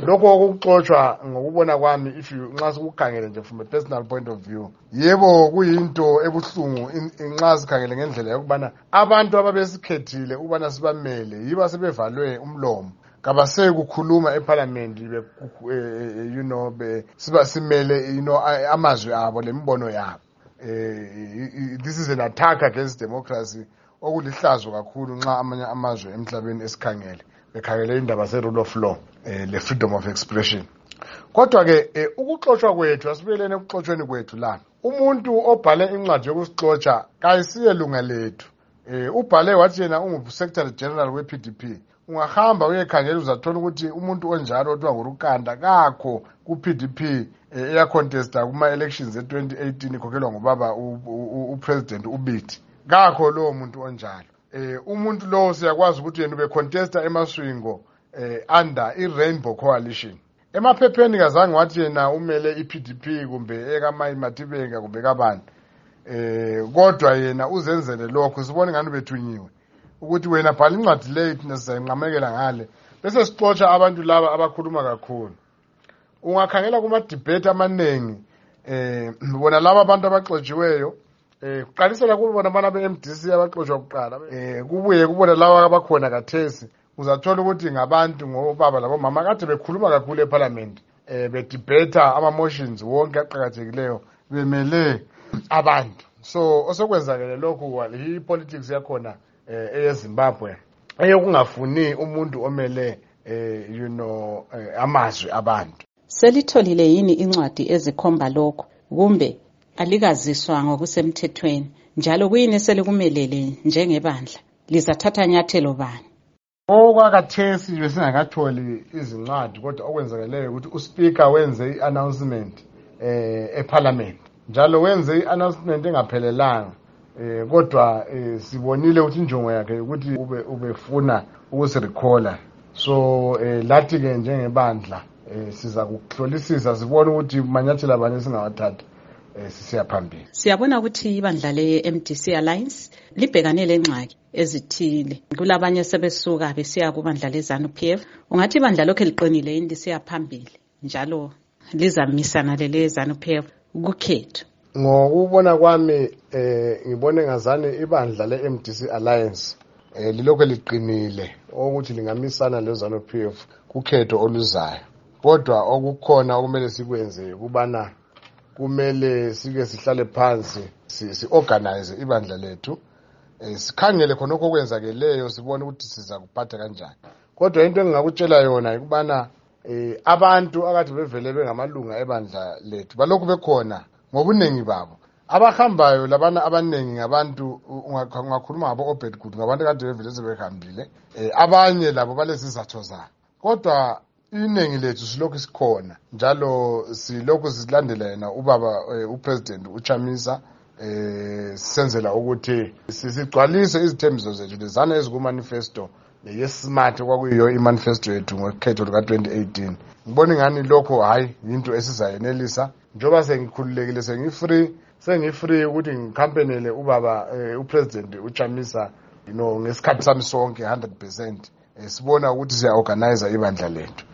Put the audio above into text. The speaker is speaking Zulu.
lokho okuxoxwa ngokubona kwami nxa sikukhangele nje from a personal point of view, yebo kuyinto ebuhlungu nxa sikhangele ngendlela yokubana abantu ababesikhethile ukubana sibamele yiba sebevalwe umlomo kabasekukhuluma eparliament simele amazwi abo lembono yabo. This is an attack against democracy okulihlazo kakhulu nxa amanye amazwe emhlabeni esikhangele bekhangele indaba ze-rule of law le-freedom of expression. Kodwa ke ukuxoxwa kwethu asibuyeleni ekuxoxweni kwethu la. Umuntu obhale incwadi yokusixoxa kayisiye lunga lethu. Ubhale wathi yena ungu-secretary general we-PDP. Ungahamba uyekhangela uzathola ukuthi umuntu onjalo othiwa nguRukanda kakho ku-PDP eyacontesta kuma-elections e-2018 ikhokhelwa ngubaba upresident uBithi. Kakho lowo muntu onjalo. Umuntu lowo siyakwazi ukuthi yena ubecontesta emaswingo under i-Rainbow Coalition. Emaphepheni kazange wathi yena umele i-PDP kumbe ekamayi Matibenga kumbe kabani. Kodwa yena uzenzele lokho sibone ngani bethunyiwe ukuthi wena bhala incwadi leyo thina sizayinqamekela ngale bese sixoxa abantu laba abakhuluma kakhulu. Ungakhangela kuma-debate amanengi bona laba abantu abaxotshiweyo kuqalisela kubona abana be-MDC abaxotshiwa kuqala kubuye kubona laba abakhona kathesi uzathola ukuthi ngabantu ngobaba labomama kade bekhuluma kakhulu eparliament bedebata ama-motions wonke aqakathekileyo bemele abantu. So osokwenzakele lokhu i-politics yakhona eyeZimbabwe eyokungafuni umuntu omele amazwi abantu. Selitholile yini incwadi ezikhomba lokho kumbe alikaziswa ngokusemthethweni njalo kuyini selikumelele njengebandla lizathatha nyathelo bani? Okwakathesi besingakatholi izincwadi kodwa okwenzakeleyo ukuthi uSpeaker wenze i-announcement eParliament njalo wenze i-announcement engaphelelanga kodwa sibonile ukuthi injongo yakhe ukuthi ubefuna ukusirecalla. So lathi ke njengebandla siza kuhlolisisa sibone ukuthi manyathela bani singawathatha sisiya phambili. Siyabona ukuthi ibandla le-MDC Alliance libhekane lengxaki ezithile. Kulabanye sebesuka besiya kubandla leZANU-PF. Ungathi ibandla lokho liqinile yini lisiya phambili njalo lizamisana leZANU-PF kukhetho? Ngokubona kwami ngibone ngazane ibandla le-MDC Alliance lilokho liqinile ukuthi lingamisana leZANU-PF kukhetho oluzayo. Kodwa okukhona okumele sikwenze kubana kumele sike sihlale phansi si-organize ibandla lethu sikhangele khonokho okwenzakeleyo sibone ukuthi siza kuphatha kanjani. Kodwa into engingakutshela yona ukubana abantu akade bevele bengamalunga ebandla lethu balokhu bekhona ngobunengi babo. Abahambayo labana abanengi ngabantu ungakhuluma ngabo Obed Good ngabantu kade bevele sebehambile. Abanye labo balezizatho zabo. Kodwa iningi lethu silokhu sikhona njalo silokhu silandela yena ubaba upresident uChamisa senzela ukuthi sigcwalise izithembiso zethu lezana ezikumanifesto ye-smart kwakuyiyo imanifesto yethu ngokhetho luka-2018. Ngibona ngani lokho hayi into esizayenelisa njoba sengikhululekile sengi-free ukuthi ngikhampenele ubaba upresident uChamisa ngesikhathi sami sonke 100%. Sibona ukuthi siya-organize ibandla lethu.